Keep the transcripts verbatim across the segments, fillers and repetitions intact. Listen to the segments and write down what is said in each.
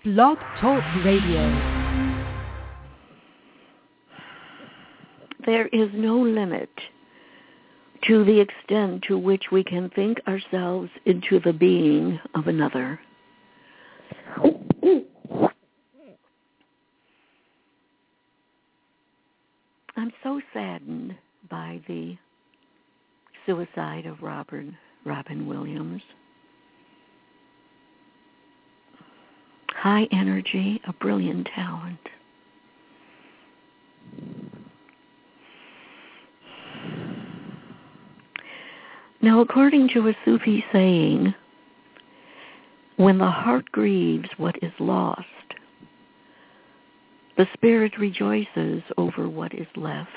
Blog Talk Radio. There is no limit to the extent to which we can think ourselves into the being of another. I'm so saddened by the suicide of Robin, Robin Williams. High energy, a brilliant talent. Now, according to a Sufi saying, when the heart grieves what is lost, the spirit rejoices over what is left.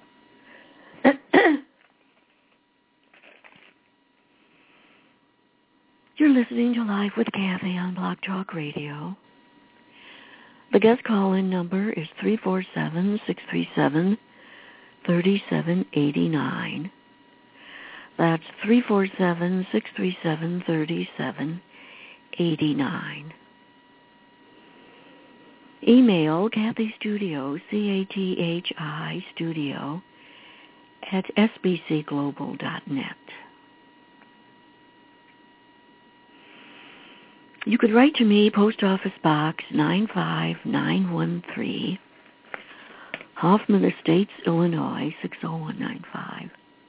You're listening to Live with Kathy on Blog Talk Radio. The guest call-in number is three four seven, six three seven, three seven eight nine. That's three four seven, six three seven, three seven eight nine. Email Kathy Studio, C A T H I Studio, at s b c global dot net. You could write to me, Post Office Box nine five nine one three, Hoffman Estates, Illinois, six oh one nine five.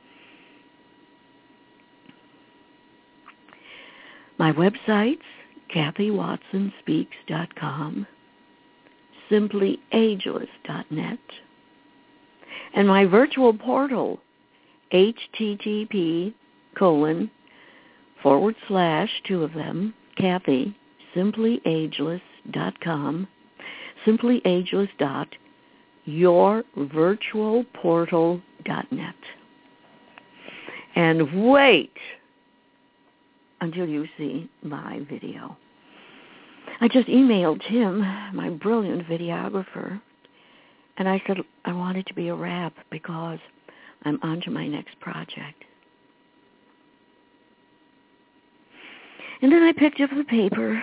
My websites, kathy watson speaks dot com, simply ageless dot net, and my virtual portal, http colon forward slash two of them, Kathy, simply ageless dot com, simply ageless dot your virtual portal dot net. And wait until you see my video. I just emailed Tim, my brilliant videographer, and I said I want it to be a wrap because I'm on to my next project. And then I picked up the paper.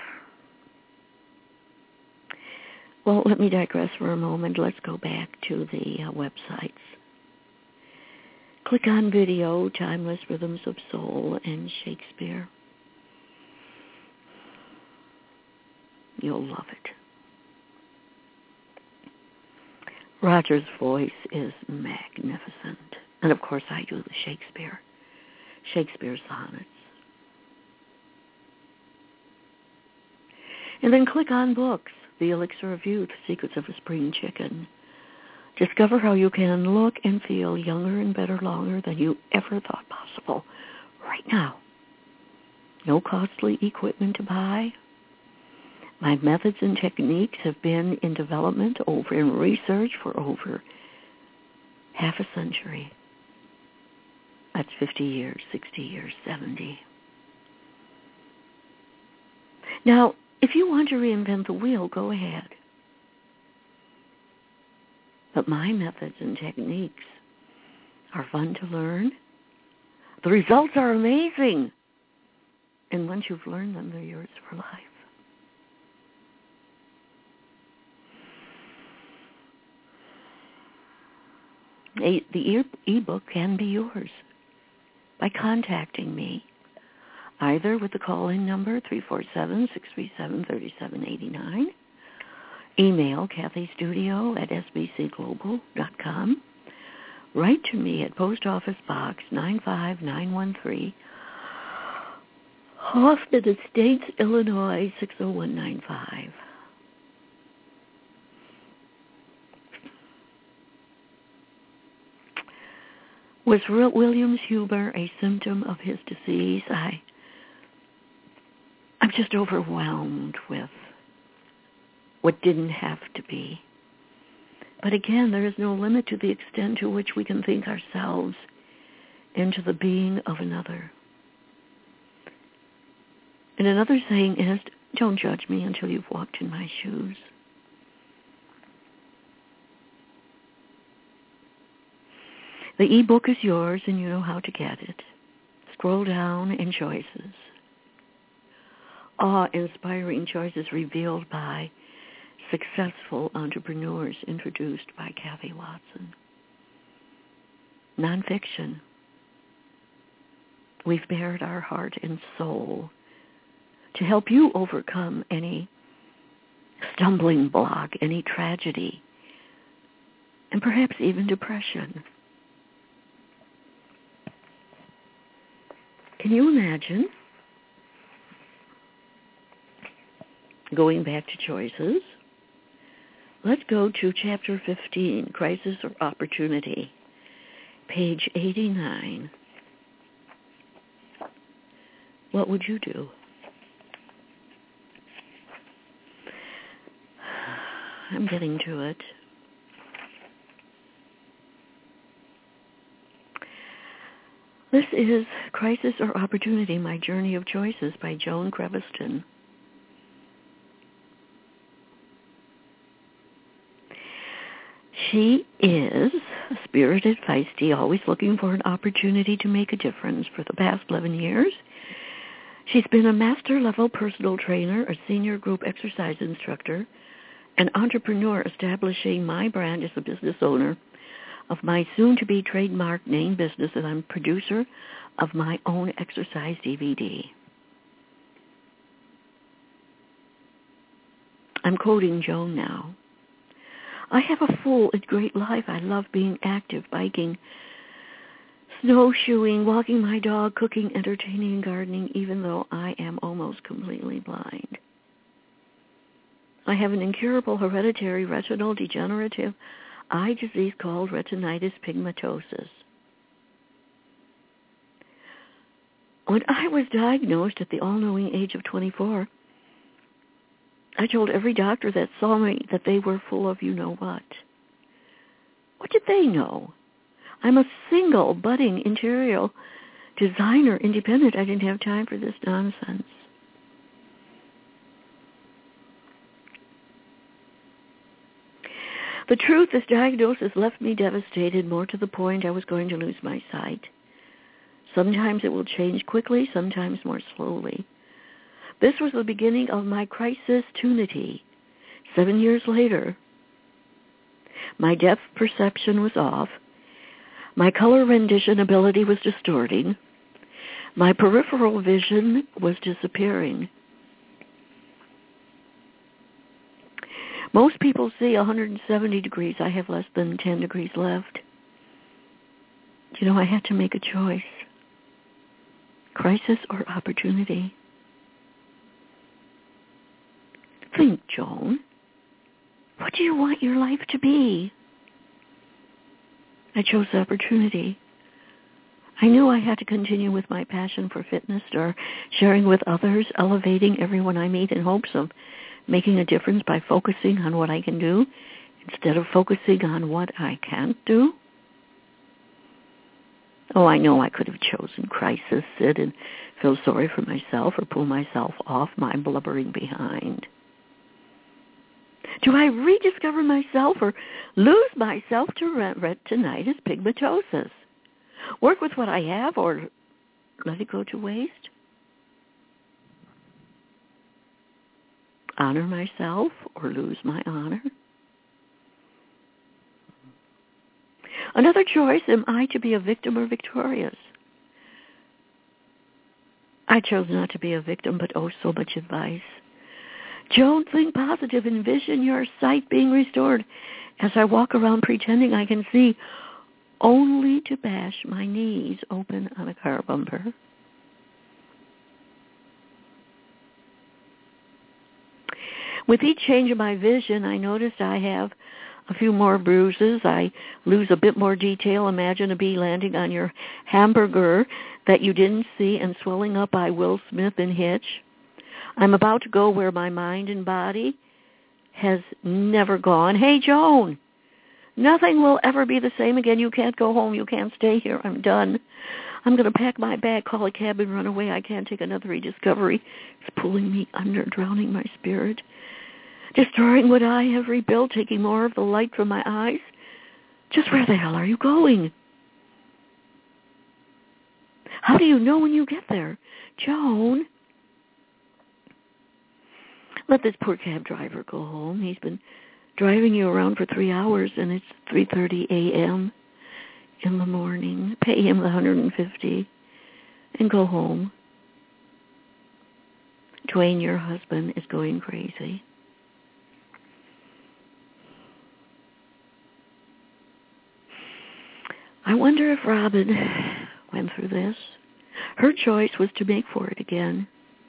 Well, let me digress for a moment. Let's go back to the uh, websites. Click on video, Timeless Rhythms of Soul, and Shakespeare. You'll love it. Roger's voice is magnificent. And of course I do the Shakespeare. Shakespeare sonnets. And then click on books, The Elixir of Youth, Secrets of a Spring Chicken. Discover how you can look and feel younger and better longer than you ever thought possible right now. No costly equipment to buy. My methods and techniques have been in development over in research for over half a century. That's fifty years, sixty years, seventy. Now, if you want to reinvent the wheel, go ahead. But my methods and techniques are fun to learn. The results are amazing. And once you've learned them, they're yours for life. A, the e-book can be yours by contacting me, either with the call-in number three four seven, six three seven, three seven eight nine, email Kathy Studio at s b c global dot com, write to me at Post Office Box nine five nine one three, Hoffman Estates, Illinois, six oh one nine five. Was William's humor a symptom of his disease? I, I'm just overwhelmed with what didn't have to be. But again, there is no limit to the extent to which we can think ourselves into the being of another. And another saying is, don't judge me until you've walked in my shoes. The e-book is yours, and you know how to get it. Scroll down in choices. awe-inspiring choices revealed by successful entrepreneurs introduced by Kathy Watson. Nonfiction. We've bared our heart and soul to help you overcome any stumbling block, any tragedy, and perhaps even depression. Can you imagine going back to choices? Let's go to chapter fifteen, Crisis or Opportunity, page eighty-nine. What would you do? I'm getting to it. This is Crisis or Opportunity, My Journey of Choices by Joan Creviston. She is spirited, feisty, always looking for an opportunity to make a difference. For the past eleven years, she's been a master-level personal trainer, a senior group exercise instructor, an entrepreneur, establishing my brand as a business owner of my soon-to-be trademark name business, and I'm producer of my own exercise D V D. I'm quoting Joan now. I have a full and great life. I love being active, biking, snowshoeing, walking my dog, cooking, entertaining, and gardening, even though I am almost completely blind. I have an incurable hereditary retinal degenerative eye disease called retinitis pigmentosus. When I was diagnosed at the all-knowing age of twenty-four, I told every doctor that saw me that they were full of you-know-what. What did they know? I'm a single, budding interior designer, independent. I didn't have time for this nonsense. The truth, this diagnosis left me devastated, more to the point I was going to lose my sight. Sometimes it will change quickly, sometimes more slowly. This was the beginning of my crisis-tunity. Seven years later, my depth perception was off. My color rendition ability was distorting. My peripheral vision was disappearing. Most people see one hundred seventy degrees. I have less than ten degrees left. You know, I had to make a choice. Crisis or opportunity? Think, Joan. What do you want your life to be? I chose opportunity. I knew I had to continue with my passion for fitness or sharing with others, elevating everyone I meet in hopes of making a difference by focusing on what I can do instead of focusing on what I can't do. Oh, I know I could have chosen crisis, sit and feel sorry for myself or pull myself off my blubbering behind. Do I rediscover myself or lose myself to retinitis pigmentosus? Work with what I have or let it go to waste? Honor myself or lose my honor? Another choice, am I to be a victim or victorious? I chose not to be a victim, but oh, so much advice. Joan, think positive. Envision your sight being restored as I walk around pretending I can see, only to bash my knees open on a car bumper. With each change of my vision, I noticed I have a few more bruises. I lose a bit more detail. Imagine a bee landing on your hamburger that you didn't see and swelling up by Will Smith in Hitch. I'm about to go where my mind and body has never gone. Hey, Joan, nothing will ever be the same again. You can't go home. You can't stay here. I'm done. I'm going to pack my bag, call a cab, and run away. I can't take another rediscovery. It's pulling me under, drowning my spirit, destroying what I have rebuilt, taking more of the light from my eyes. Just where the hell are you going? How do you know when you get there? Joan, Let this poor cab driver go home. He's been driving you around for three hours, and it's three thirty a.m. in the morning. Pay him the one hundred fifty and go home. Dwayne, your husband, is going crazy. I wonder if Robin went through this. Her choice was to make for it again.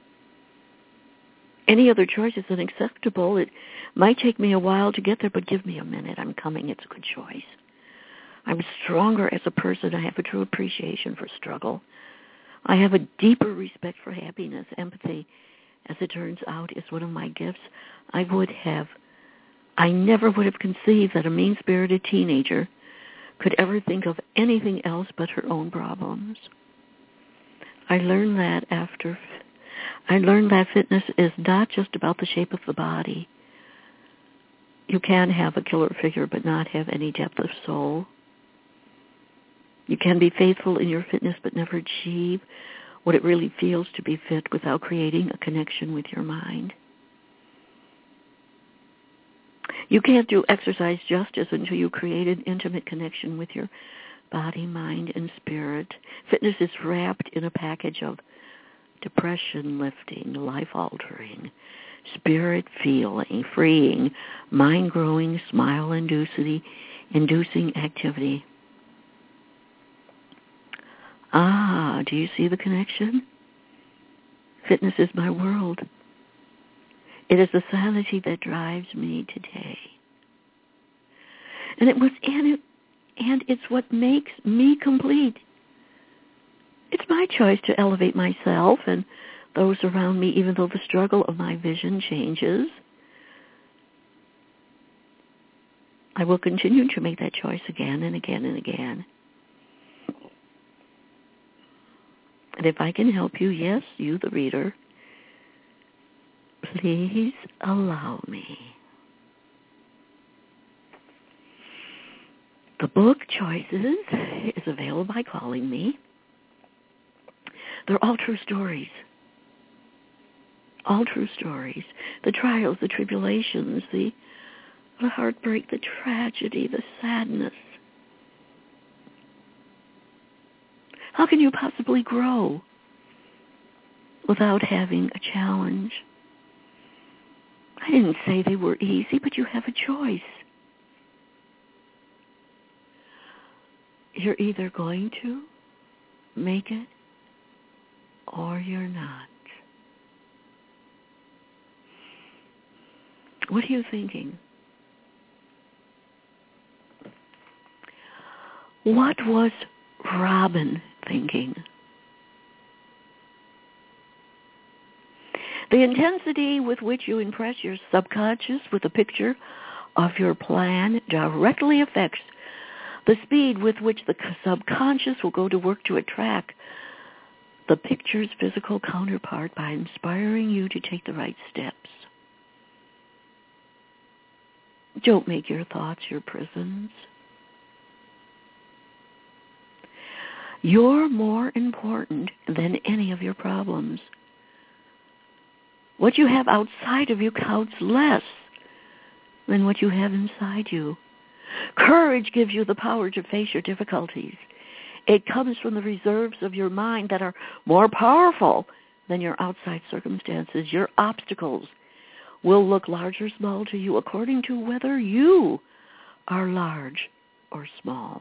Any other choice is unacceptable. It might take me a while to get there, but give me a minute. I'm coming. It's a good choice. I'm stronger as a person. I have a true appreciation for struggle. I have a deeper respect for happiness. Empathy, as it turns out, is one of my gifts. I would have, I never would have conceived that a mean-spirited teenager could ever think of anything else but her own problems. I learned that after, I learned that fitness is not just about the shape of the body. You can have a killer figure but not have any depth of soul. You can be faithful in your fitness but never achieve what it really feels to be fit without creating a connection with your mind. You can't do exercise justice until you create an intimate connection with your body, mind, and spirit. Fitness is wrapped in a package of depression-lifting, life-altering, spirit-feeling, freeing, mind-growing, smile-inducing inducing activity. Ah, do you see the connection? Fitness is my world. It is the sanity that drives me today. And it was and it and it's what makes me complete. It's my choice to elevate myself and those around me, even though the struggle of my vision changes. I will continue to make that choice again and again and again. And if I can help you, yes, you, the reader, please allow me. The book Choices is available by calling me. They're all true stories. All true stories. The trials, the tribulations, the, the heartbreak, the tragedy, the sadness. How can you possibly grow without having a challenge? I didn't say they were easy, but you have a choice. You're either going to make it or you're not. What are you thinking? What was Robin thinking? The intensity with which you impress your subconscious with a picture of your plan directly affects the speed with which the subconscious will go to work to attract the picture's physical counterpart by inspiring you to take the right steps. Don't make your thoughts your prisons. You're more important than any of your problems. What you have outside of you counts less than what you have inside you. Courage gives you the power to face your difficulties. It comes from the reserves of your mind that are more powerful than your outside circumstances. Your obstacles will look large or small to you according to whether you are large or small.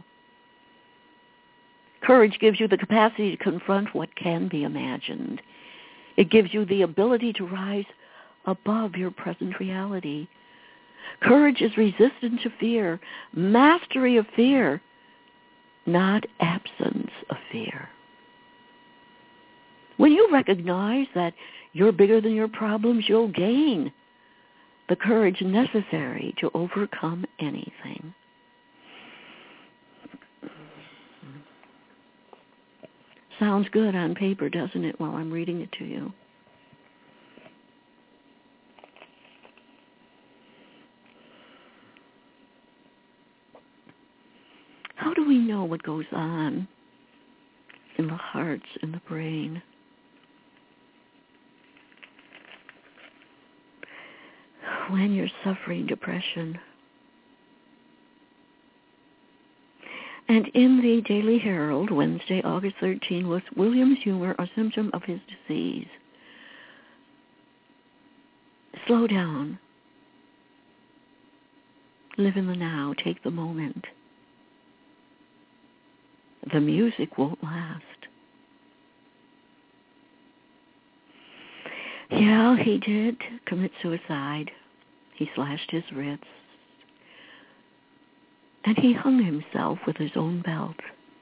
Courage gives you the capacity to confront what can be imagined. It gives you the ability to rise above your present reality. Courage is resistance to fear, mastery of fear, not absence of fear. When you recognize that you're bigger than your problems, you'll gain the courage necessary to overcome anything. Sounds good on paper, doesn't it, while I'm reading it to you? How do we know what goes on in the hearts and the brain? when you're suffering depression. And in the Daily Herald, Wednesday, August thirteenth, was William's humor a symptom of his disease? Slow down. Live in the now. Take the moment. The music won't last. Yeah, he did commit suicide. He slashed his wrists. And he hung himself with his own belt.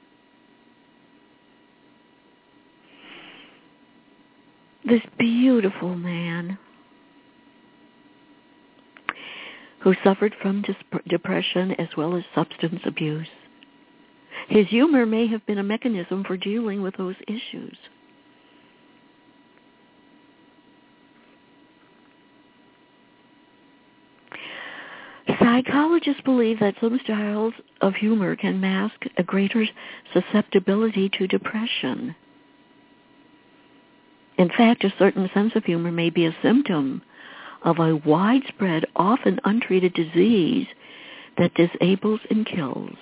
This beautiful man who suffered from dis- depression as well as substance abuse. His humor may have been a mechanism for dealing with those issues. Psychologists believe that some styles of humor can mask a greater susceptibility to depression. In fact, a certain sense of humor may be a symptom of a widespread, often untreated disease that disables and kills.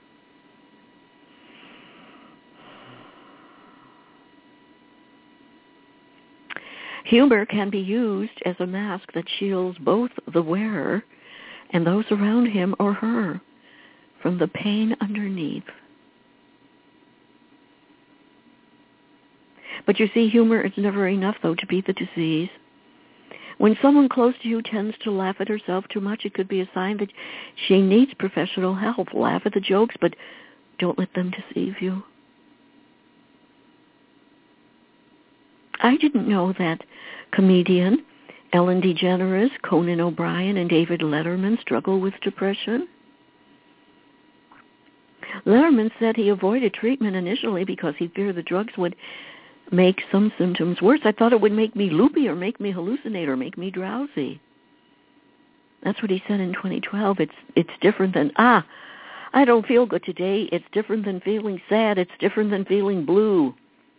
Humor can be used as a mask that shields both the wearer and those around him or her from the pain underneath. But you see, humor is never enough, though, to beat the disease. When someone close to you tends to laugh at herself too much, it could be a sign that she needs professional help. Laugh at the jokes, but don't let them deceive you. I didn't know that comedian Ellen DeGeneres, Conan O'Brien, and David Letterman struggle with depression. Letterman said he avoided treatment initially because he feared the drugs would make some symptoms worse. I thought it would make me loopy or make me hallucinate or make me drowsy. That's what he said in twenty twelve. It's it's different than, ah, I don't feel good today. It's different than feeling sad. It's different than feeling blue.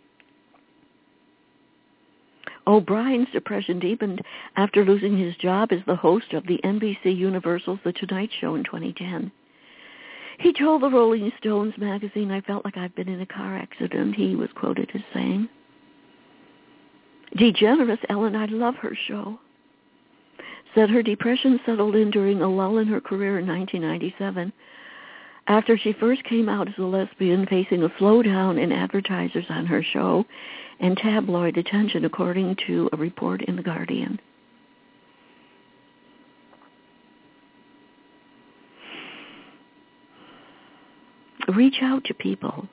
O'Brien's depression deepened after losing his job as the host of the N B C Universal's The Tonight Show in twenty ten. He told the Rolling Stones magazine, "I felt like I've been in a car accident," he was quoted as saying. DeGeneres, Ellen, I love her show, said her depression settled in during a lull in her career in nineteen ninety-seven after she first came out as a lesbian, facing a slowdown in advertisers on her show and tabloid attention, according to a report in The Guardian. Reach out to people.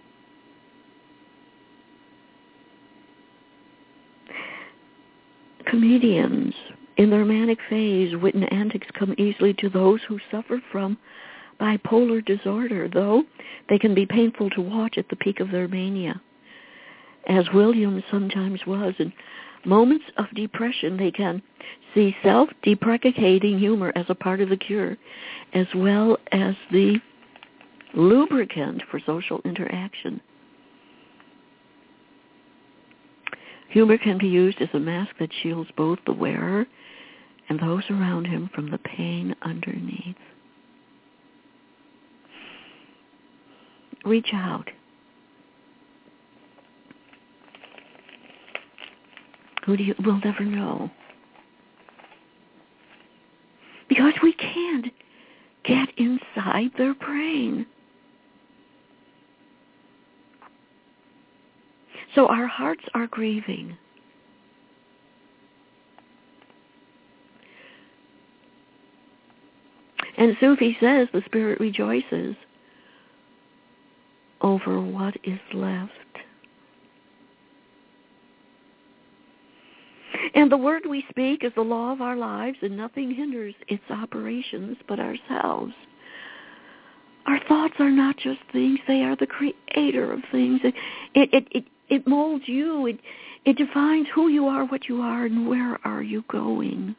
Comedians, in their manic phase, wit and antics come easily to those who suffer from bipolar disorder, though they can be painful to watch at the peak of their mania. As William sometimes was, in moments of depression, they can see self-deprecating humor as a part of the cure, as well as the lubricant for social interaction. Humor can be used as a mask that shields both the wearer and those around him from the pain underneath. Reach out. Who do you, we'll never know. Because we can't get inside their brain. So our hearts are grieving. And Sufi says the spirit rejoices over what is left. And the word we speak is the law of our lives, and nothing hinders its operations but ourselves. Our thoughts are not just things, they are the creator of things. It, it, it, it, it molds you. It, it defines who you are, what you are, and where are you going.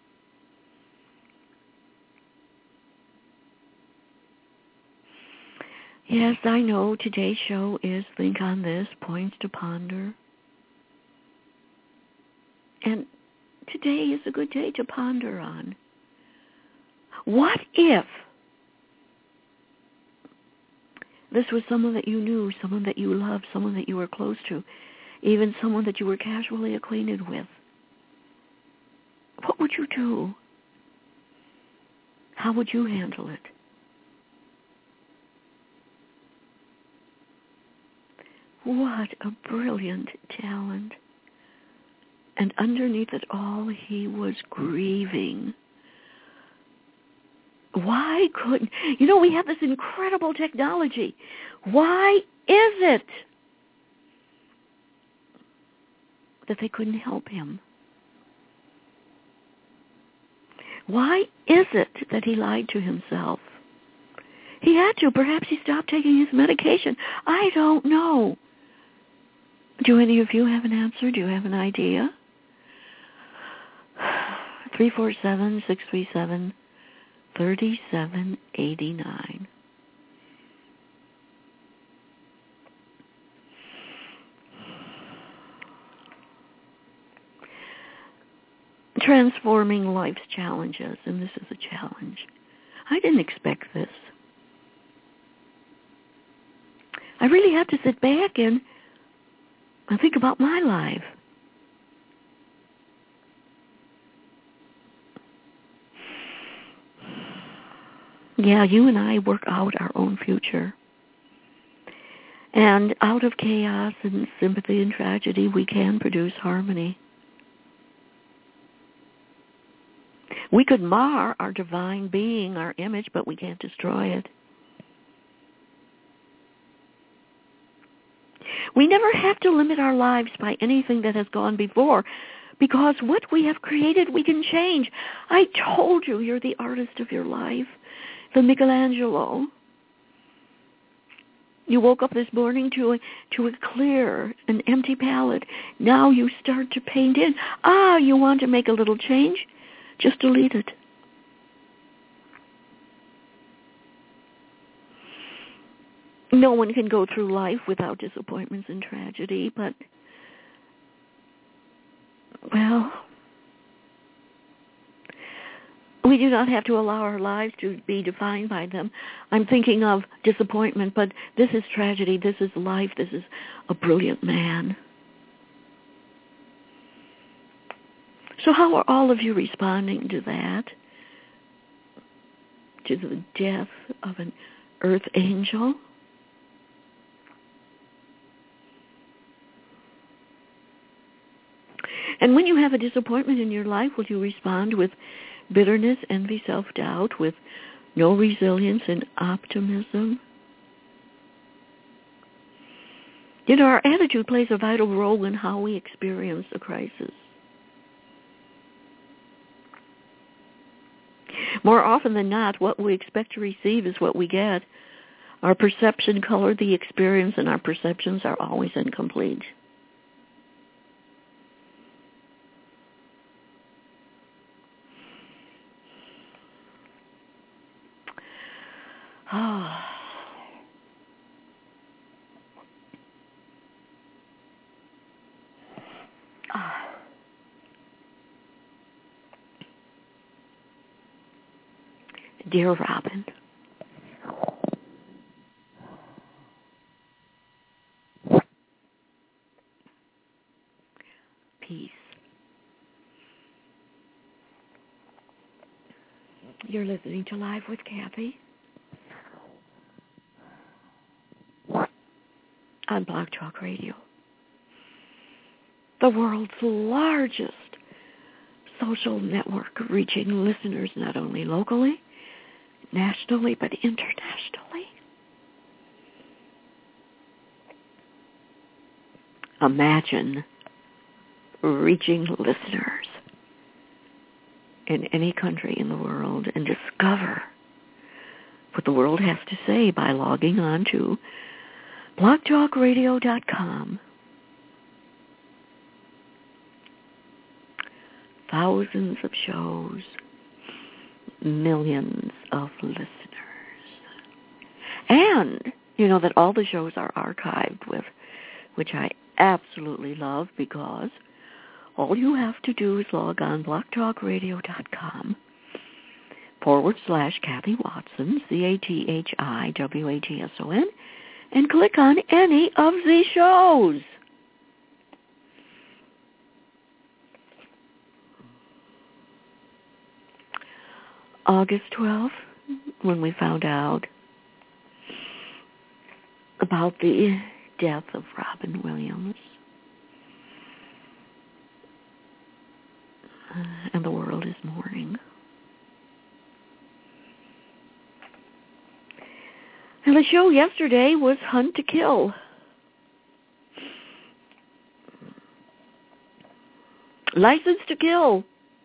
Yes, I know today's show is Think on This, Points to Ponder. And today is a good day to ponder on. What if this was someone that you knew, someone that you loved, someone that you were close to, even someone that you were casually acquainted with? What would you do? How would you handle it? What a brilliant talent. And underneath it all, he was grieving. Why couldn't... You know, we have this incredible technology. Why is it that they couldn't help him? Why is it that he lied to himself? He had to. Perhaps he stopped taking his medication. I don't know. Do any of you have an answer? Do you have an idea? three four seven, six three seven, three seven eight nine. Transforming life's challenges, and this is a challenge. I didn't expect this. I really have to sit back and, and think about my life. Yeah, you and I work out our own future. And out of chaos and sympathy and tragedy, we can produce harmony. We could mar our divine being, our image, but we can't destroy it. We never have to limit our lives by anything that has gone before, because what we have created, we can change. I told you, you're the artist of your life, the Michelangelo. You woke up this morning to a, to a clear, an empty palette. Now you start to paint in. Ah, you want to make a little change? Just delete it. No one can go through life without disappointments and tragedy, but, well, we do not have to allow our lives to be defined by them. I'm thinking of disappointment, but this is tragedy. This is life. This is a brilliant man. So how are all of you responding to that? To the death of an earth angel? And when you have a disappointment in your life, will you respond with bitterness, envy, self-doubt, with no resilience and optimism? You know, our attitude plays a vital role in how we experience a crisis. More often than not, what we expect to receive is what we get. Our perception colored the experience, and our perceptions are always incomplete. Ah. Ah. Dear Robin, peace. You're listening to Live with Kathy on Blog Talk Radio, the world's largest social network, reaching listeners not only locally, nationally, but internationally. Imagine reaching listeners in any country in the world and discover what the world has to say by logging on to blog talk radio dot com. Thousands of shows, millions of listeners. And you know that all the shows are archived, with which I absolutely love, because All you have to do is log on blogtalkradio.com forward slash Kathy Watson, C A T H I W A T S O N, and click on any of these shows. August twelfth, when we found out about the death of Robin Williams, uh, and the world is mourning. And the show yesterday was Hunt to Kill. License to Kill.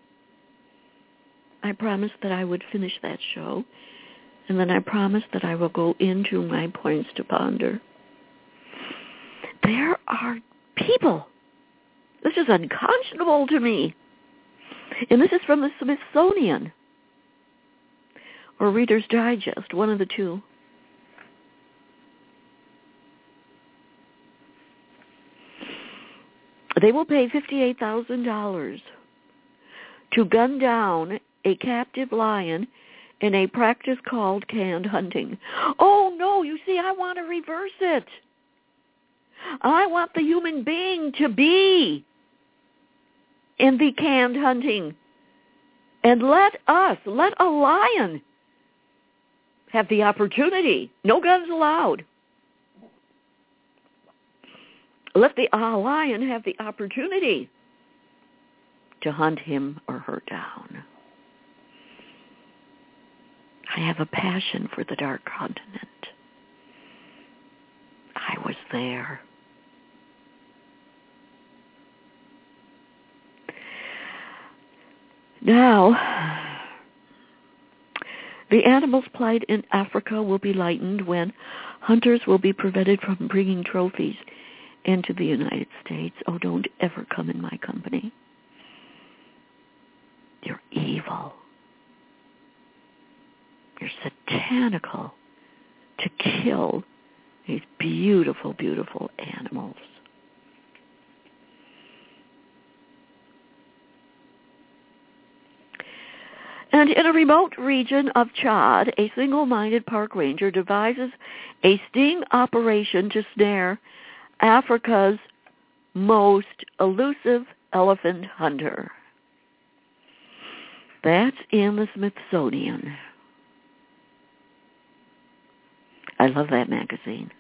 I promised that I would finish that show, and then I promised that I will go into my points to ponder. There are people. This is unconscionable to me. And this is from the Smithsonian or Reader's Digest, one of the two. They will pay fifty-eight thousand dollars to gun down a captive lion in a practice called canned hunting. Oh, no, you see, I want to reverse it. I want the human being to be in the canned hunting. And let us, let a lion have the opportunity. No guns allowed. Let the uh, lion have the opportunity to hunt him or her down. I have a passion for the Dark Continent. I was there. Now, the animals' plight in Africa will be lightened when hunters will be prevented from bringing trophies into the United States. Oh, don't ever come in my company. You're evil. You're satanical to kill these beautiful, beautiful animals. And in a remote region of Chad, a single-minded park ranger devises a sting operation to snare Africa's most elusive elephant hunter. That's in the Smithsonian. I love that magazine.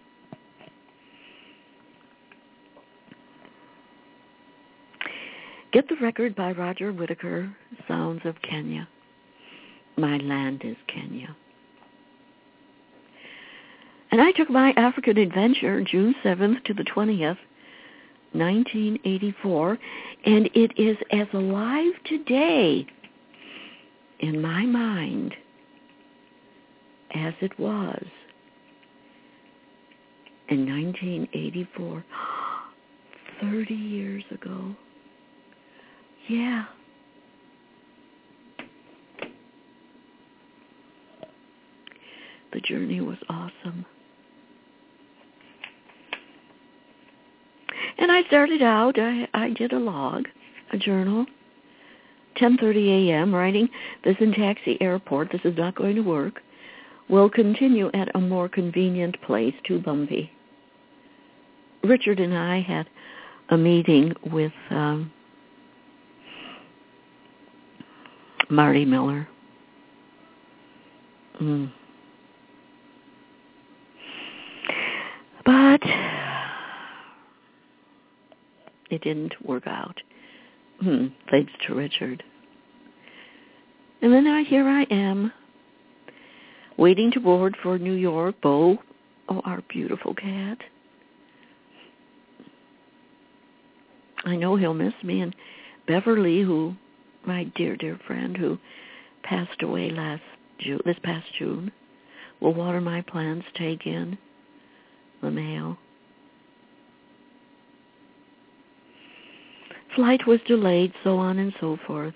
Get the Record by Roger Whittaker, Sounds of Kenya. My land is Kenya. And I took my African adventure June seventh to the twentieth, nineteen eighty-four, and it is as alive today in my mind as it was in nineteen eighty-four, thirty years ago. Yeah. The journey was awesome. And I started out, I, I did a log, a journal, ten thirty a.m., writing, this in Taxi Airport, this is not going to work. We'll continue at a more convenient place, too bumpy. Richard and I had a meeting with um, Marty Miller. Mm. But it didn't work out, hmm, thanks to Richard. And then I, here I am, waiting to board for New York. Bo, oh, our beautiful cat. I know he'll miss me. And Beverly, who, my dear, dear friend, who passed away last June, this past June, will water my plants, take in the mail. Flight was delayed, so on and so forth.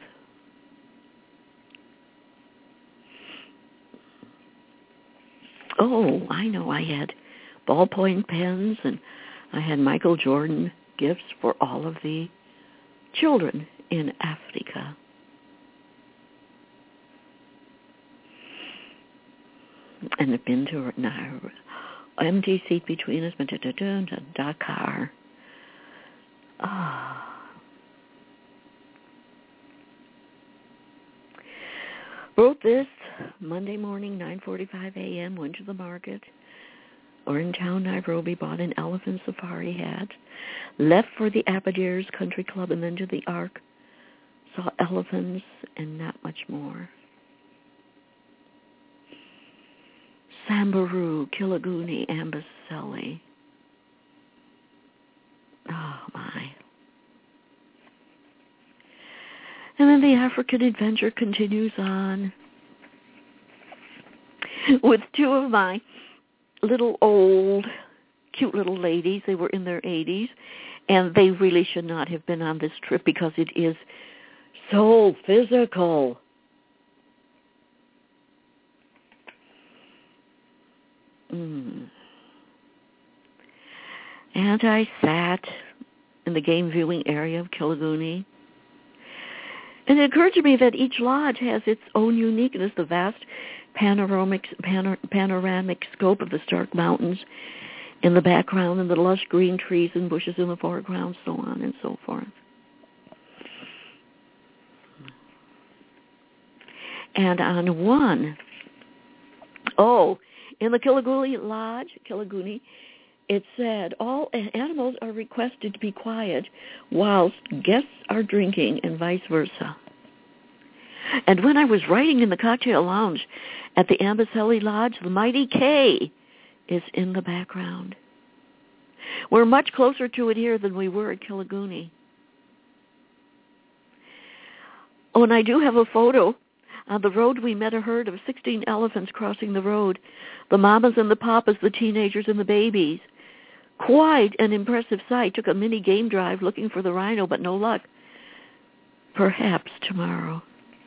Oh, I know I had ballpoint pens, and I had Michael Jordan gifts for all of the children in Africa. And I've been to now, empty seat between us, Dakar. Ah. Wrote this Monday morning, nine forty-five a.m., went to the market, or in town, Nairobi, bought an elephant safari hat, left for the Aberdares Country Club and then to the Ark, saw elephants and not much more. Samburu, Kilaguni, Amboseli. Oh, my. And then the African adventure continues on with two of my little old, cute little ladies. They were in their eighties, and they really should not have been on this trip because it is so physical. Mm. And I sat in the game viewing area of Kilaguni. And it occurred to me that each lodge has its own uniqueness, the vast panoramic, panor, panoramic scope of the Stark Mountains in the background and the lush green trees and bushes in the foreground, so on and so forth. And on one, oh, in the Kilaguni Lodge, Kilaguni, it said, all animals are requested to be quiet whilst guests are drinking and vice versa. And when I was writing in the cocktail lounge at the Amboseli Lodge, the mighty K is in the background. We're much closer to it here than we were at Kilaguni. Oh, and I do have a photo. On the road, we met a herd of sixteen elephants crossing the road. The mamas and the papas, the teenagers and the babies. Quite an impressive sight. Took a mini game drive looking for the rhino, but no luck. Perhaps tomorrow.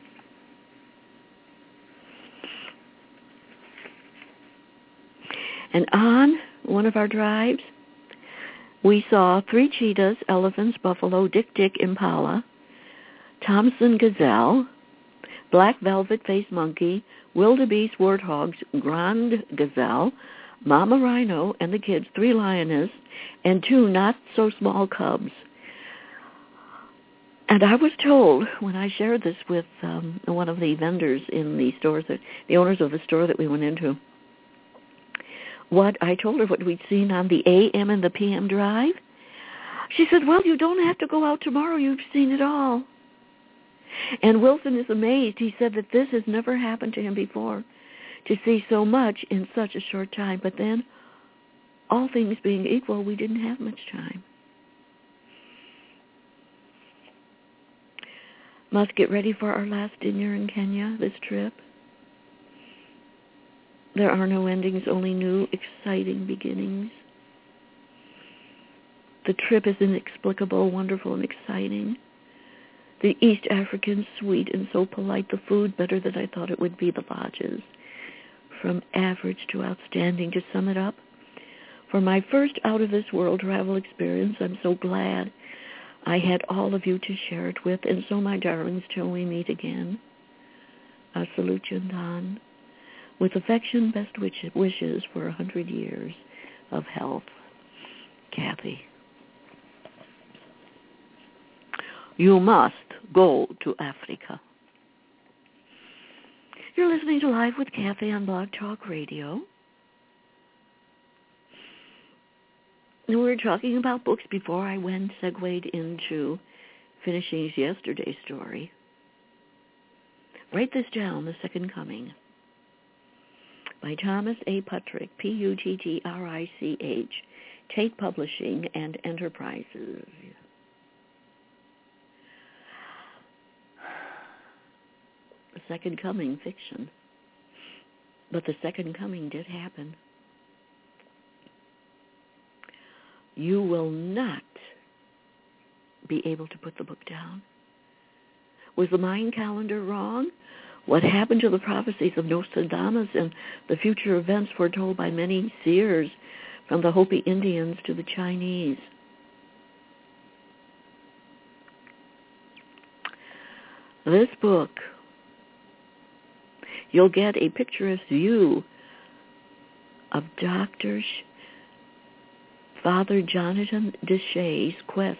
And on one of our drives, we saw three cheetahs, elephants, buffalo, dik-dik, impala, Thompson gazelle, black velvet-faced monkey, wildebeest, warthogs, grand gazelle, mama rhino, and the kids, three lioness, and two not-so-small cubs. And I was told when I shared this with um, one of the vendors in the stores, that, the owners of the store that we went into, what I told her what we'd seen on the A M and the P M drive. She said, well, you don't have to go out tomorrow. You've seen it all. And Wilson is amazed. He said that this has never happened to him before, to see so much in such a short time. But then, all things being equal, we didn't have much time. Must get ready for our last dinner in Kenya this trip. There are no endings, only new, exciting beginnings. The trip is inexplicable, wonderful, and exciting. The East Africans, sweet and so polite. The food, better than I thought it would be. The lodges, from average to outstanding. To sum it up, for my first out-of-this-world travel experience, I'm so glad I had all of you to share it with. And so, my darlings, till we meet again, I salute you, Don. With affection, best wishes for a hundred years of health. Kathy. You must go to Africa. You're listening to Live with Kathy on Blog Talk Radio. And we were talking about books before I went, segued into finishing yesterday's story. Write this down, The Second Coming, by Thomas A. Puttrich, P U T T R I C H, Tate Publishing and Enterprises. The Second Coming, fiction. But the Second Coming did happen. You will not be able to put the book down. Was the Mayan calendar wrong? What happened to the prophecies of Nostradamus and the future events foretold by many seers, from the Hopi Indians to the Chinese? this book, you'll get a picturesque view of Doctor Father Jonathan Deshaies' quest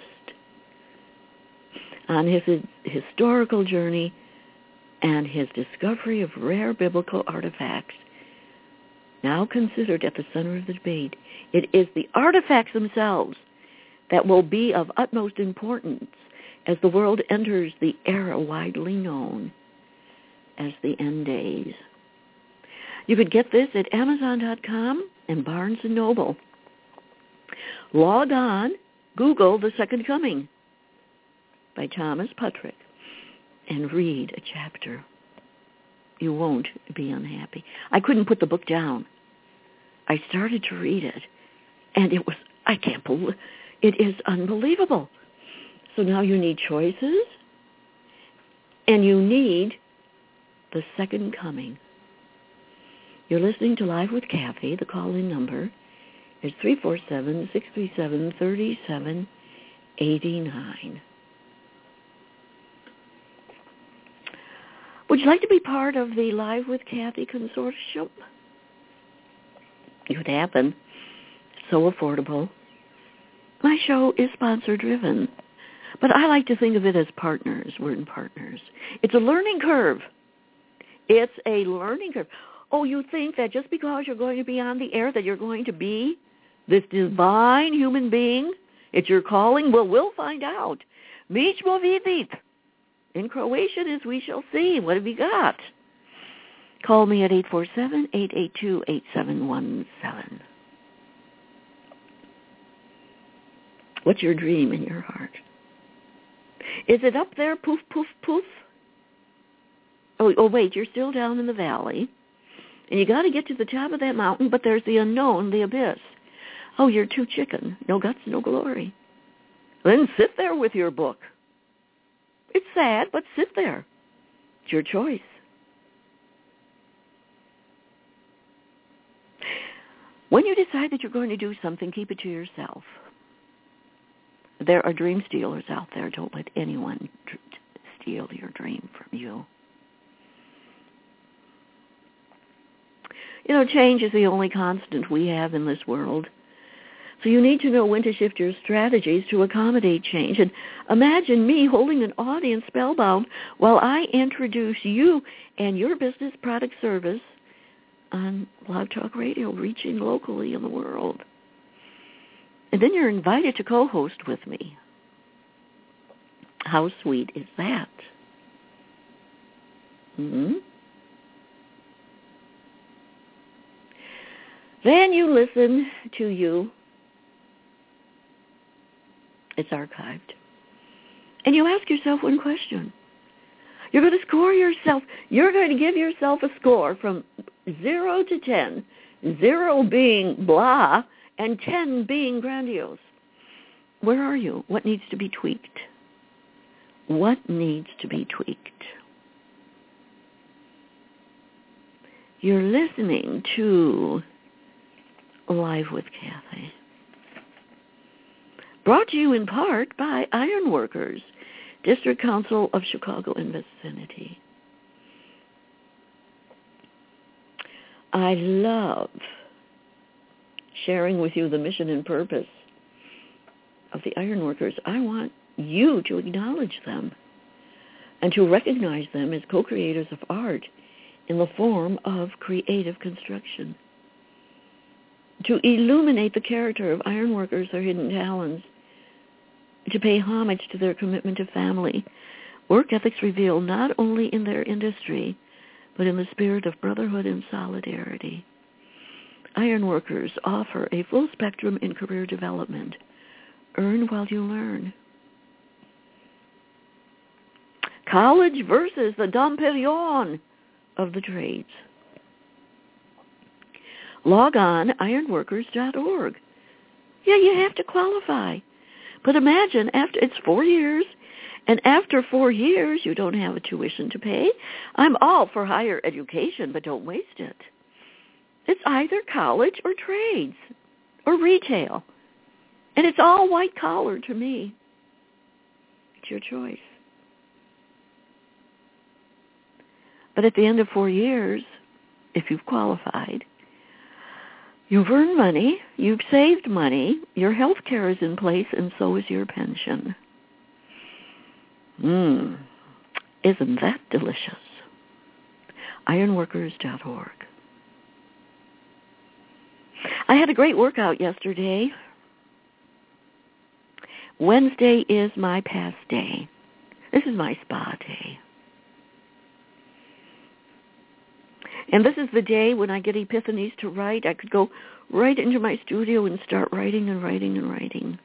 on his historical journey and his discovery of rare biblical artifacts, now considered at the center of the debate. It is the artifacts themselves that will be of utmost importance as the world enters the era widely known as the end days. You could get this at Amazon dot com and Barnes and Noble. Log on, Google The Second Coming by Thomas Puttrick, and read a chapter. You won't be unhappy. I couldn't put the book down. I started to read it, and it was, I can't believe, it is unbelievable. So now you need choices, and you need the second coming. You're listening to Live with Kathy. The call-in number is three four seven, six three seven, three seven eight nine. Would you like to be part of the Live with Kathy consortium? It would happen. It's so affordable. My show is sponsor-driven, but I like to think of it as partners. We're in partners. It's a learning curve. It's a learning curve. Oh, you think that just because you're going to be on the air that you're going to be this divine human being? It's your calling? Well, we'll find out. Mi ćemo vidjeti. In Croatian, as we shall see. What have you got? Call me at eight four seven, eight eight two, eight seven one seven. What's your dream in your heart? Is it up there, poof, poof, poof? Oh, oh, wait, you're still down in the valley. And you got to get to the top of that mountain, but there's the unknown, the abyss. Oh, you're too chicken. No guts, no glory. Then sit there with your book. It's sad, but sit there. It's your choice. When you decide that you're going to do something, keep it to yourself. There are dream stealers out there. Don't let anyone steal your dream from you. You know, change is the only constant we have in this world. So you need to know when to shift your strategies to accommodate change. And imagine me holding an audience spellbound while I introduce you and your business, product, service on Blog Talk Radio, reaching locally in the world. And then you're invited to co-host with me. How sweet is that? Mm-hmm. Then you listen to you. It's archived. And you ask yourself one question. You're going to score yourself. You're going to give yourself a score from zero to ten. Zero being blah and ten being grandiose. Where are you? What needs to be tweaked? What needs to be tweaked? You're listening to Live with Kathy. Brought to you in part by Ironworkers, District Council of Chicago and vicinity. I love sharing with you the mission and purpose of the Ironworkers. I want you to acknowledge them and to recognize them as co-creators of art in the form of creative construction. To illuminate the character of Ironworkers, their hidden talents, to pay homage to their commitment to family. Work ethics revealed not only in their industry, but in the spirit of brotherhood and solidarity. Ironworkers offer a full spectrum in career development. Earn while you learn. College versus the Dom Perignon of the trades. Log on ironworkers dot org. Yeah, you have to qualify. But imagine, after it's four years, and after four years you don't have a tuition to pay. I'm all for higher education, but don't waste it. It's either college or trades or retail. And it's all white collar to me. It's your choice. But at the end of four years, if you've qualified, you've earned money, you've saved money, your health care is in place, and so is your pension. Mmm, isn't that delicious? ironworkers dot org. I had a great workout yesterday. Wednesday is my pass day. This is my spa day. And this is the day when I get epiphanies to write. I could go right into my studio and start writing and writing and writing.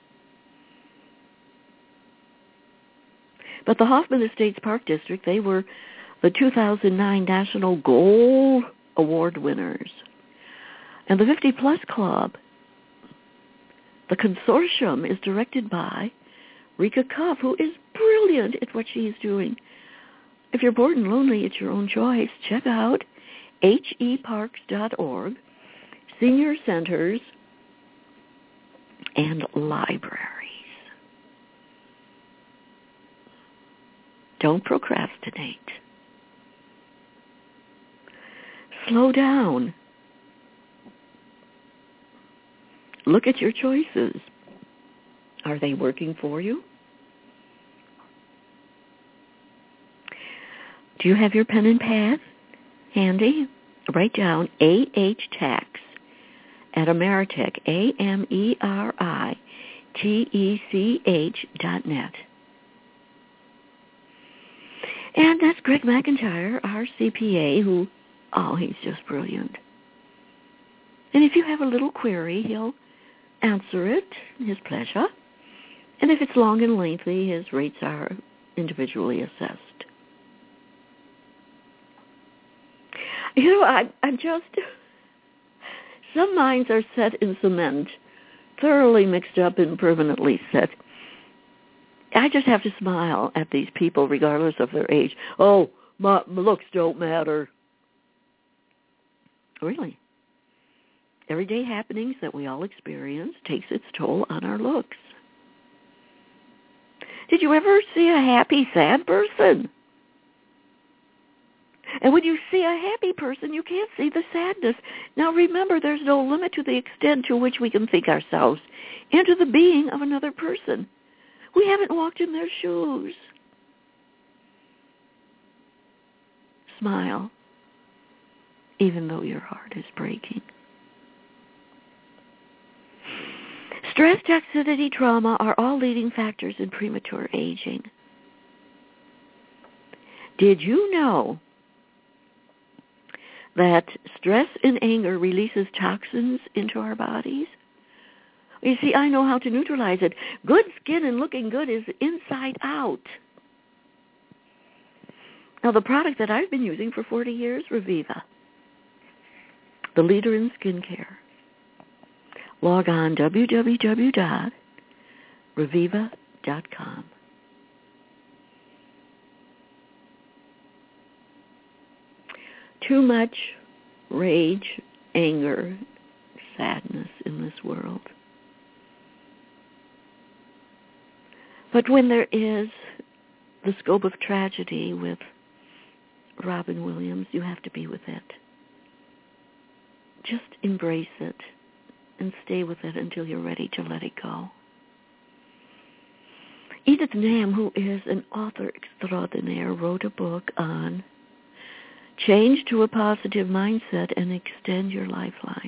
But the Hoffman Estates Park District, they were the two thousand nine National Gold Award winners. And the fifty plus Club, the consortium, is directed by Rika Cuff, who is brilliant at what she's doing. If you're bored and lonely, it's your own choice. Check out H E parks dot org, senior centers, and libraries. Don't procrastinate. Slow down. Look at your choices. Are they working for you? Do you have your pen and pad handy? Write down A H Tax at Ameritech, A M E R I T E C H dot net. And that's Greg McIntyre, our C P A, who, oh, he's just brilliant. And if you have a little query, he'll answer it, his pleasure. And if it's long and lengthy, his rates are individually assessed. You know, I, I just, some minds are set in cement, thoroughly mixed up and permanently set. I just have to smile at these people regardless of their age. Oh, my, my looks don't matter. Really? Everyday happenings that we all experience takes its toll on our looks. Did you ever see a happy, sad person? And when you see a happy person, you can't see the sadness. Now remember, there's no limit to the extent to which we can think ourselves into the being of another person. We haven't walked in their shoes. Smile, even though your heart is breaking. Stress, toxicity, trauma are all leading factors in premature aging. Did you know that stress and anger releases toxins into our bodies? You see, I know how to neutralize it. Good skin and looking good is inside out. Now, the product that I've been using for forty years, Reviva, the leader in skincare. Log on w w w dot reviva dot com. Too much rage, anger, sadness in this world. But when there is the scope of tragedy with Robin Williams, you have to be with it. Just embrace it and stay with it until you're ready to let it go. Edith Nam, who is an author extraordinaire, wrote a book on change to a positive mindset and extend your lifeline.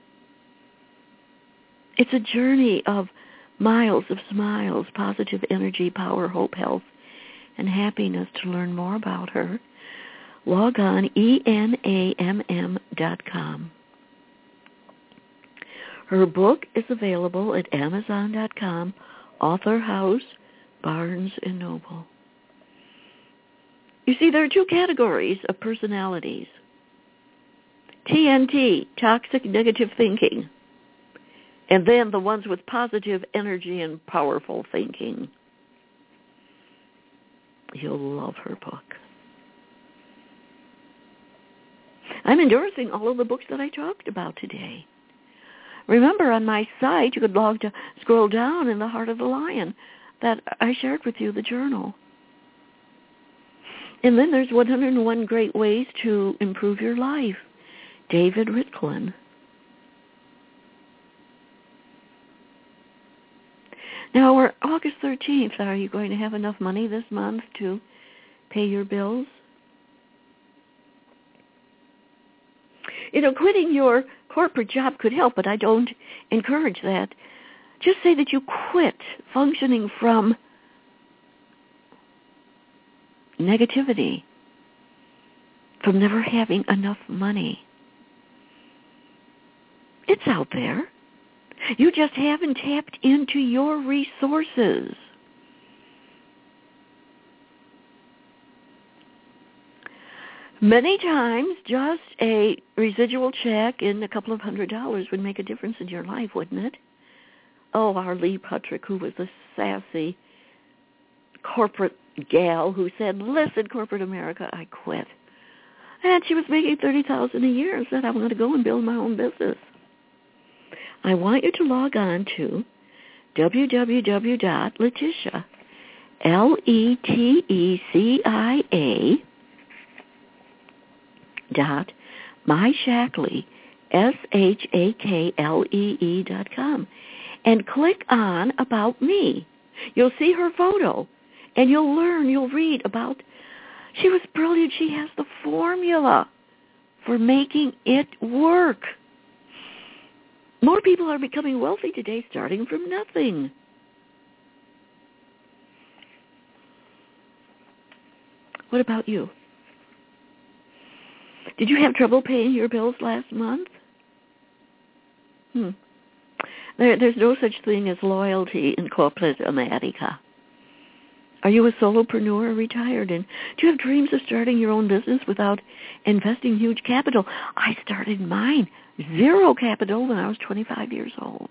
It's a journey of miles of smiles, positive energy, power, hope, health, and happiness. To learn more about her, log on E N A M M dot com. Her book is available at amazon dot com, Author House, Barnes and Noble. You see, there are two categories of personalities. T N T, toxic negative thinking. And then the ones with positive energy and powerful thinking. You'll love her book. I'm endorsing all of the books that I talked about today. Remember, on my site, you could log to scroll down in The Heart of the Lion that I shared with you, the journal. And then there's one hundred one Great Ways to Improve Your Life. David Ritklin. Now, we're August thirteenth. Are you going to have enough money this month to pay your bills? You know, quitting your corporate job could help, but I don't encourage that. Just say that you quit functioning from negativity, from never having enough money. It's out there. You just haven't tapped into your resources. Many times, just a residual check in a couple of hundred dollars would make a difference in your life, wouldn't it? Oh, our Lee Putrick, who was a sassy corporate gal who said, listen, corporate America, I quit. And she was making thirty thousand dollars a year and said, I'm going to go and build my own business. I want you to log on to w w w dot leticia, L E T E C I A, dot myshaklee, S H A K L E E dot com, and click on About Me. You'll see her photo, and you'll learn, you'll read about, she was brilliant. She has the formula for making it work. More people are becoming wealthy today starting from nothing. What about you? Did you have trouble paying your bills last month? Hmm. There, there's no such thing as loyalty in corporate America. Are you a solopreneur or retired? And do you have dreams of starting your own business without investing huge capital? I started mine, zero capital, when I was twenty-five years old.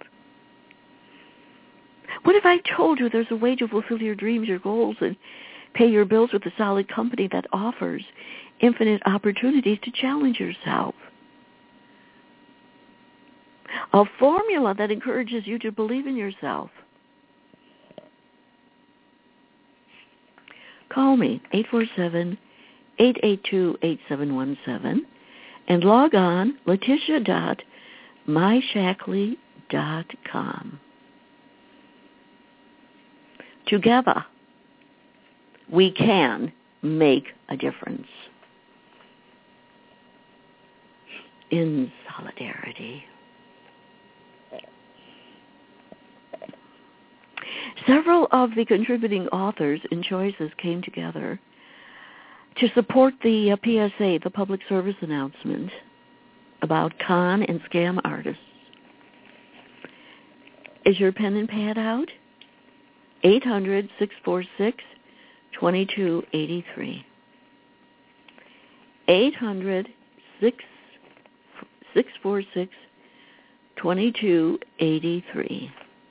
What if I told you there's a way to fulfill your dreams, your goals, and pay your bills with a solid company that offers infinite opportunities to challenge yourself? A formula that encourages you to believe in yourself. Call me, eight four seven, eight eight two, eight seven one seven, and log on, leticia dot myshaklee dot com. Together, we can make a difference in solidarity. Several of the contributing authors in Choices came together to support the uh, P S A, the public service announcement about con and scam artists. Is your pen and pad out? eight hundred, six four six, two two eight three. eight hundred, six four six, two two eight three.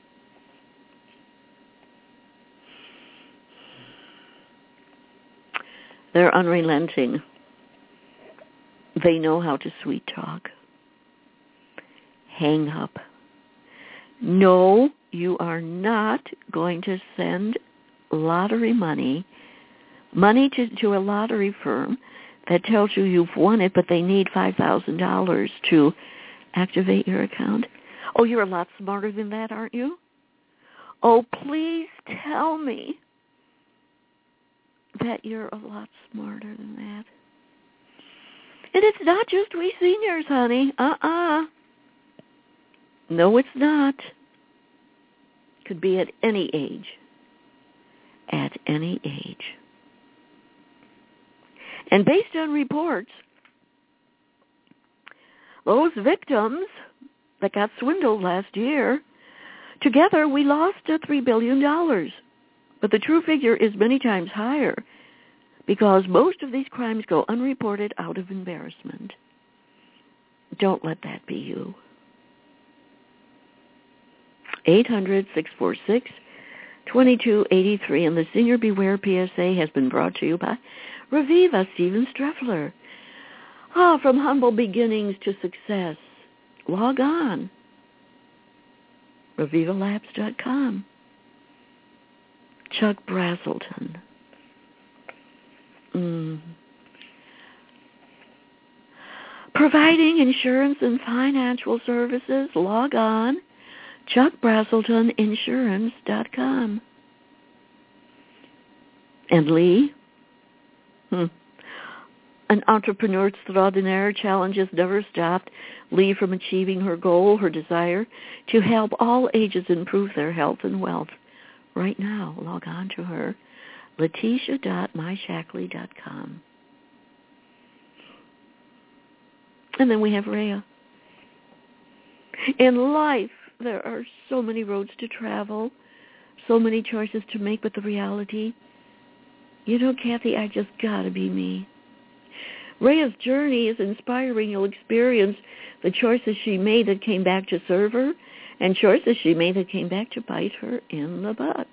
They're unrelenting. They know how to sweet talk. Hang up. No, you are not going to send lottery money, money to, to a lottery firm that tells you you've won it, but they need five thousand dollars to activate your account. Oh, you're a lot smarter than that, aren't you? Oh, please tell me that you're a lot smarter than that. And it's not just we seniors, honey. Uh-uh. No, it's not. Could be at any age. At any age. And based on reports, those victims that got swindled last year, together we lost three billion dollars. But the true figure is many times higher because most of these crimes go unreported out of embarrassment. Don't let that be you. eight hundred, six four six, two two eight three. And the Senior Beware P S A has been brought to you by Reviva, Stephen Streffler. Ah, from humble beginnings to success. Log on. Reviva Labs dot com. Chuck Brazelton. Mm. Providing insurance and financial services, log on, chuck brazelton insurance dot com. And Lee? Hmm. An entrepreneur extraordinaire, challenges never stopped Lee from achieving her goal, her desire to help all ages improve their health and wealth. Right now, log on to her, letitia dot my shackley dot com. And then we have Rhea. In life, there are so many roads to travel, so many choices to make, but the reality, you know, Kathy, I just gotta be me. Rhea's journey is inspiring. You'll experience the choices she made that came back to serve her and choices she made that came back to bite her in the butt.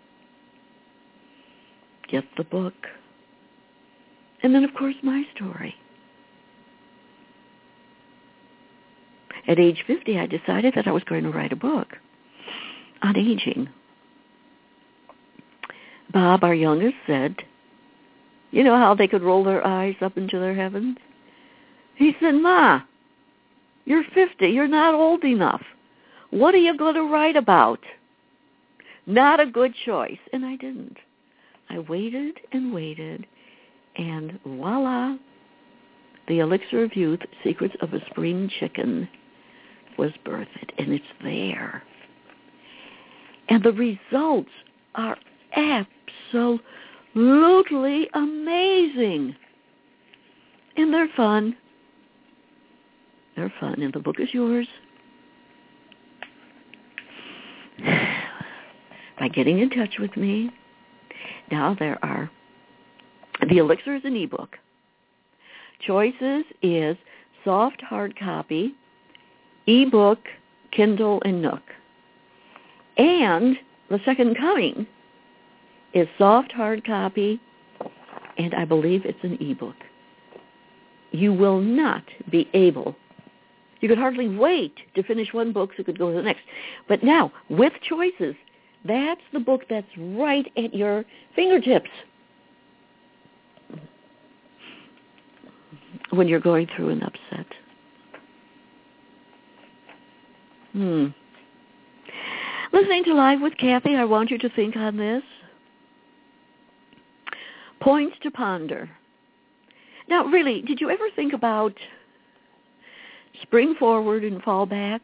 Get the book. And then, of course, my story. At age fifty, I decided that I was going to write a book on aging. Bob, our youngest, said, you know how they could roll their eyes up into their heavens? He said, Ma, you're fifty. You're not old enough. What are you going to write about? Not a good choice. And I didn't. I waited and waited, and voila, The Elixir of Youth, Secrets of a Spring Chicken was birthed, and it's there. And the results are absolutely amazing. And they're fun. They're fun, and the book is yours. By getting in touch with me. Now there are, the Elixir is an ebook. Choices is soft hard copy, ebook, Kindle, and Nook. And the Second Coming is soft hard copy, and I believe it's an ebook. You will not be able, you could hardly wait to finish one book so you could go to the next. But now, with Choices, that's the book that's right at your fingertips when you're going through an upset. Hmm. Listening to Live with Kathy, I want you to think on this. Points to ponder. Now, really, did you ever think about spring forward and fall back?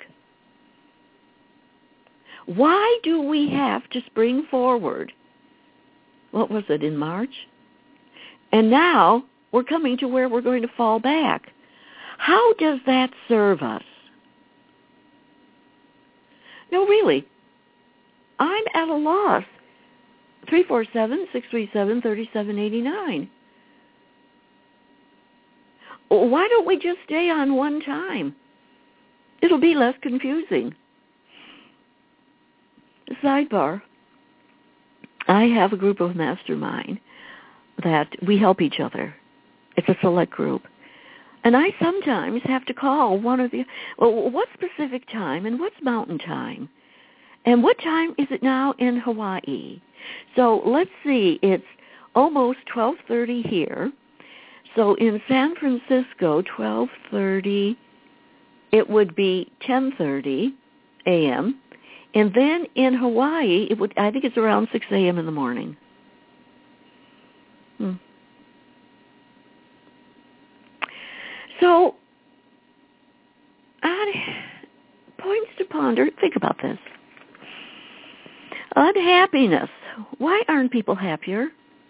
Why do we have to spring forward? What was it, in March? And now we're coming to where we're going to fall back. How does that serve us? No, really. I'm at a loss. three four seven, six three seven, three seven eight nine. Why don't we just stay on one time? It'll be less confusing. Sidebar. I have a group of mastermind that we help each other. It's a select group. And I sometimes have to call one of the, well, what's Pacific time and what's Mountain time? And what time is it now in Hawaii? So let's see, it's almost twelve thirty here. So in San Francisco, twelve thirty, it would be ten thirty a.m., and then in Hawaii, it would, I think it's around six a.m. in the morning. Hmm. So, uh, points to ponder. Think about this. Unhappiness. Why aren't people happier?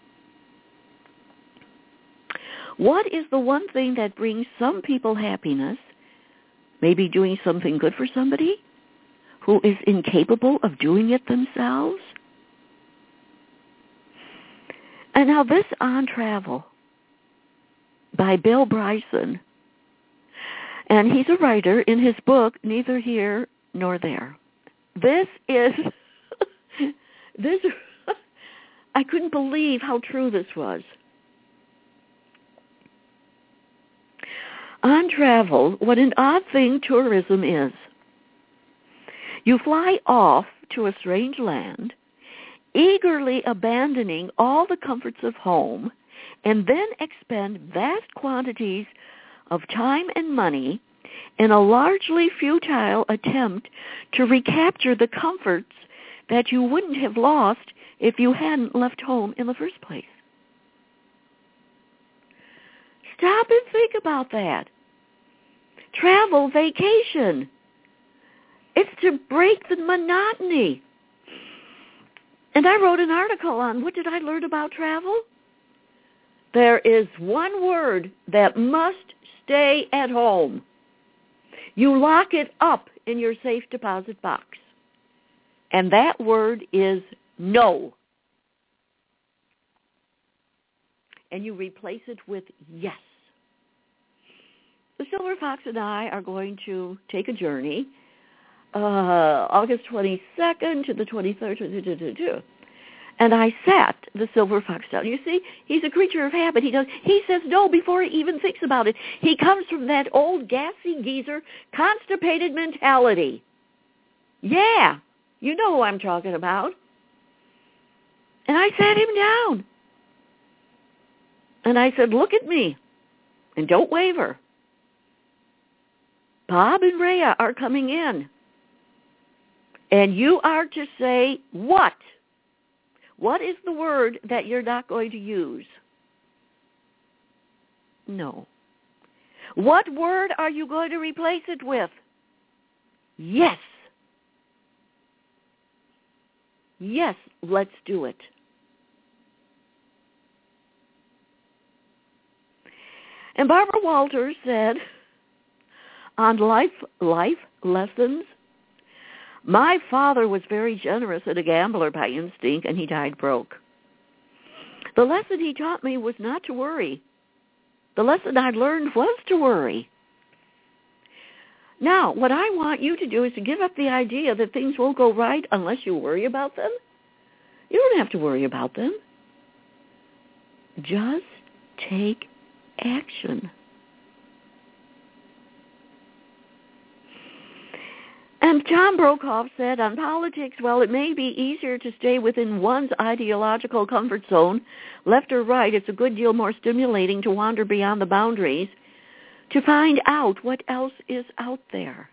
What is the one thing that brings some people happiness? Maybe doing something good for somebody who is incapable of doing it themselves? And now this On Travel by Bill Bryson. And he's a writer in his book, Neither Here Nor There. This is, this, I couldn't believe how true this was. On travel, what an odd thing tourism is. You fly off to a strange land, eagerly abandoning all the comforts of home and then expend vast quantities of time and money in a largely futile attempt to recapture the comforts that you wouldn't have lost if you hadn't left home in the first place. Stop and think about that. Travel, vacation. It's to break the monotony. And I wrote an article on what did I learn about travel? There is one word that must stay at home. You lock it up in your safe deposit box. And that word is no. And you replace it with yes. The Silver Fox and I are going to take a journey uh, August twenty-second to the twenty-third. And I sat the Silver Fox down. You see, he's a creature of habit. He does. He says no before he even thinks about it. He comes from that old gassy geezer, constipated mentality. Yeah, you know who I'm talking about. And I sat him down. And I said, look at me, and don't waver. Bob and Rhea are coming in. And you are to say what? What is the word that you're not going to use? No. What word are you going to replace it with? Yes. Yes, let's do it. And Barbara Walters said, on life, life lessons, my father was very generous and a gambler by instinct, and he died broke. The lesson he taught me was not to worry. The lesson I learned was to worry. Now, what I want you to do is to give up the idea that things won't go right unless you worry about them. You don't have to worry about them. Just take action. And Tom Brokaw said, on politics, well, it may be easier to stay within one's ideological comfort zone, left or right. It's a good deal more stimulating to wander beyond the boundaries, to find out what else is out there.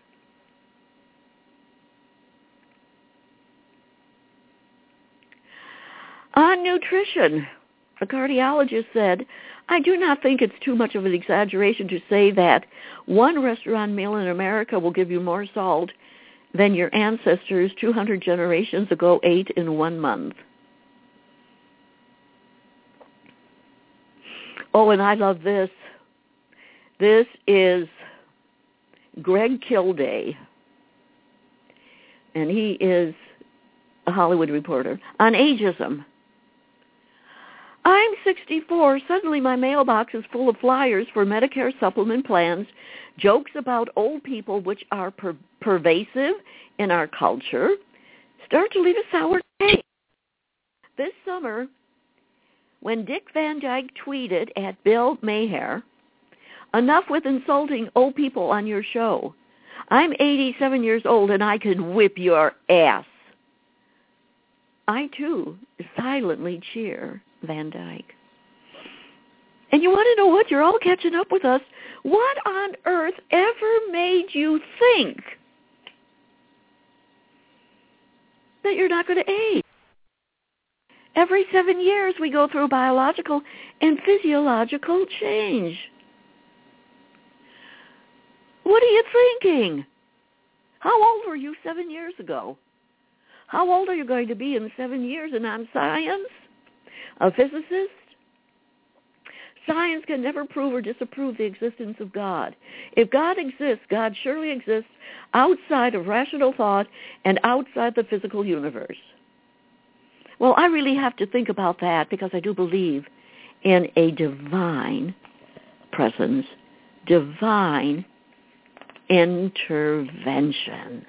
On nutrition, a cardiologist said, I do not think it's too much of an exaggeration to say that one restaurant meal in America will give you more salt than your ancestors two hundred generations ago ate in one month. Oh, and I love this. This is Greg Kilday, and he is a Hollywood reporter, on ageism. I'm sixty-four. Suddenly my mailbox is full of flyers for Medicare supplement plans, jokes about old people which are per- pervasive in our culture, start to leave a sour taste. This summer, when Dick Van Dyke tweeted at Bill Maher, enough with insulting old people on your show. I'm eighty-seven years old and I can whip your ass. I, too, silently cheer Van Dyke. And you want to know what? You're all catching up with us. What on earth ever made you think that you're not going to age? Every seven years we go through biological and physiological change. What are you thinking? How old were you seven years ago? How old are you going to be in seven years? And I'm science, a physicist. Science can never prove or disapprove the existence of God. If God exists, God surely exists outside of rational thought and outside the physical universe. Well, I really have to think about that because I do believe in a divine presence, divine intervention.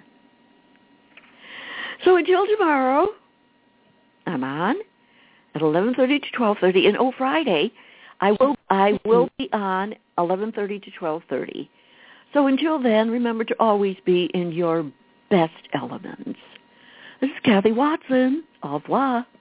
So until tomorrow, I'm on at eleven thirty to twelve thirty, and oh, Friday, I will I will be on eleven thirty to twelve thirty. So until then, remember to always be in your best elements. This is Kathy Watson. Au revoir.